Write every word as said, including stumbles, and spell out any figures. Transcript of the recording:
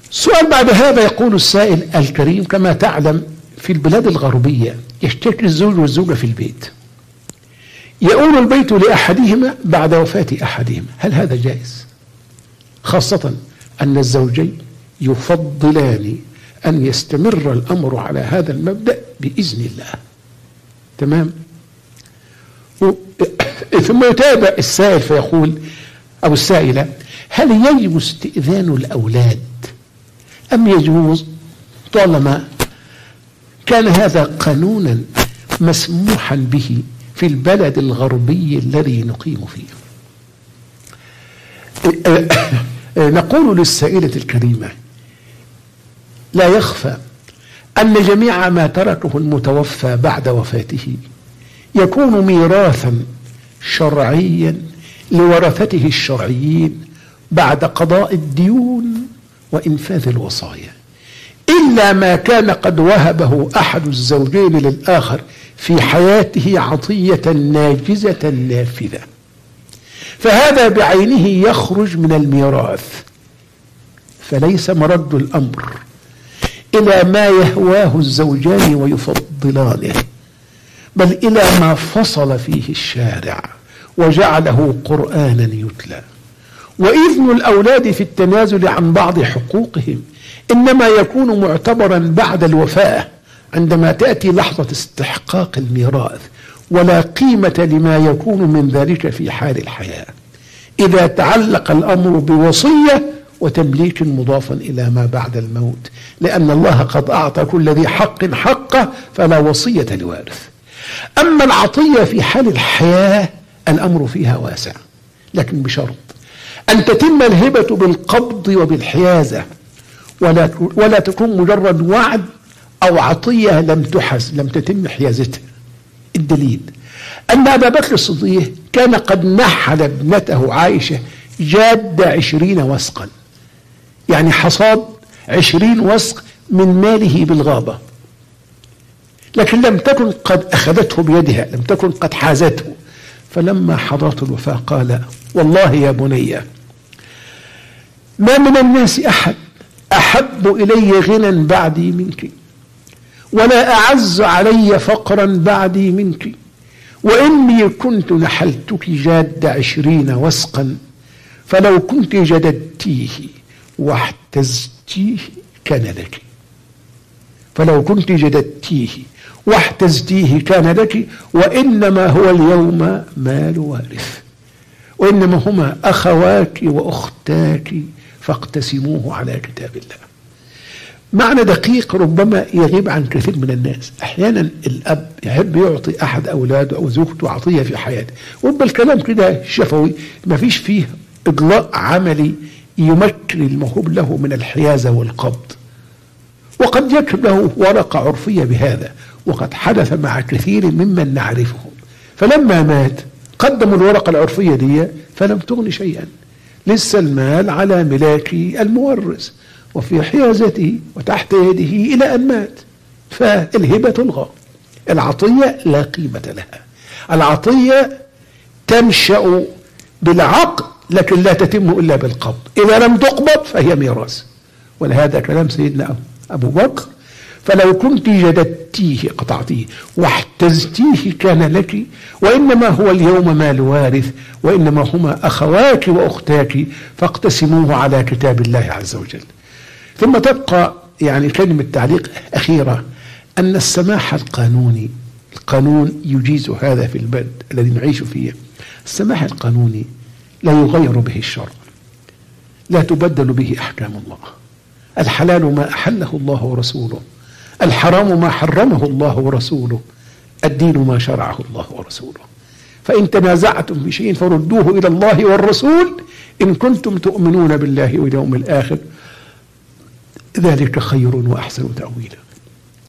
السؤال بعد هذا، يقول السائل الكريم: كما تعلم في البلاد الغربية يشترك الزوج والزوجة في البيت، يؤول البيت لأحدهما بعد وفاة أحدهما، هل هذا جائز؟ خاصة أن الزوجين يفضلان أن يستمر الأمر على هذا المبدأ بإذن الله. تمام؟ ثم يتابع السائل فيقول أو السائلة: هل يجب استئذان الأولاد أم يجوز طالما كان هذا قانونا مسموحا به في البلد الغربي الذي نقيم فيه؟ نقول للسائلة الكريمة: لا يخفى أن جميع ما تركه المتوفى بعد وفاته يكون ميراثا شرعيا لورثته الشرعيين بعد قضاء الديون وإنفاذ الوصايا، إلا ما كان قد وهبه أحد الزوجين للآخر في حياته عطية ناجزة نافذة، فهذا بعينه يخرج من الميراث. فليس مرد الأمر إلى ما يهواه الزوجان ويفضلانه، بل إلى ما فصل فيه الشارع وجعله قرآنا يتلى. وإذن الأولاد في التنازل عن بعض حقوقهم إنما يكون معتبرا بعد الوفاة عندما تأتي لحظة استحقاق الميراث، ولا قيمة لما يكون من ذلك في حال الحياة إذا تعلق الأمر بوصية وتمليك مضافا إلى ما بعد الموت، لأن الله قد أعطى كل ذي حق حقه فلا وصية لوارث. أما العطية في حال الحياة الأمر فيها واسع، لكن بشرط أن تتم الهبة بالقبض وبالحيازة، ولا ولا تكون مجرد وعد أو عطية لم تحز لم تتم حيازتها. الدليل أن أبا بكر الصديق كان قد نحل ابنته عائشة جاد عشرين وسقا، يعني حصاد عشرين وسق من ماله بالغابة، لكن لم تكن قد أخذته بيدها، لم تكن قد حازته. فلما حضرت الوفاة قال: والله يا بني ما من الناس أحد أحب إلي غنى بعدي منك، ولا أعز علي فقرا بعدي منك، وإني كنت نحلتك جاد عشرين وسقا، فلو كنت جددتيه واحتزتيه كان لك، فلو كنت جددتيه واحتزتيه كان لك، وإنما هو اليوم مال وارث، وإنما هما أخواك وأختاك فاقتسموه على كتاب الله. معنى دقيق ربما يغيب عن كثير من الناس. أحيانا الأب يحب يعطي أحد أولاده أو زوجته عطية في حياته، ويبقى الكلام كده شفوي ما فيش فيه إجلاء عملي يمكن الموهوب له من الحيازة والقبض، وقد يكتب له ورقة عرفية بهذا، وقد حدث مع كثير ممن نعرفهم. فلما مات قدموا الورقة العرفية دي فلم تغن شيئا، لسه المال على ملاك المورث وفي حيازته وتحت يده إلى أن مات، فالهبة تلغى. العطية لا قيمة لها، العطية تنشأ بالعقد لكن لا تتم إلا بالقبض، إذا لم تقبض فهي ميراث. ولهذا كلام سيدنا أبو بكر: فلو كنت جددتيه قطعتيه واحتزتيه كان لك، وإنما هو اليوم مال وارث، وإنما هما أخواك وأختاك فاقتسموه على كتاب الله عز وجل. ثم تبقى يعني كلمة تعليق أخيرة، أن السماح القانوني، القانون يجيز هذا في البلد الذي نعيش فيه، السماح القانوني لا يغير به الشرع، لا تبدل به أحكام الله. الحلال ما أحله الله ورسوله، الحرام ما حرمه الله ورسوله، الدين ما شرعه الله ورسوله. فإن تنازعتم في شيء فردوه إلى الله والرسول إن كنتم تؤمنون بالله واليوم الآخر، ذلك خير وأحسن تأويلا.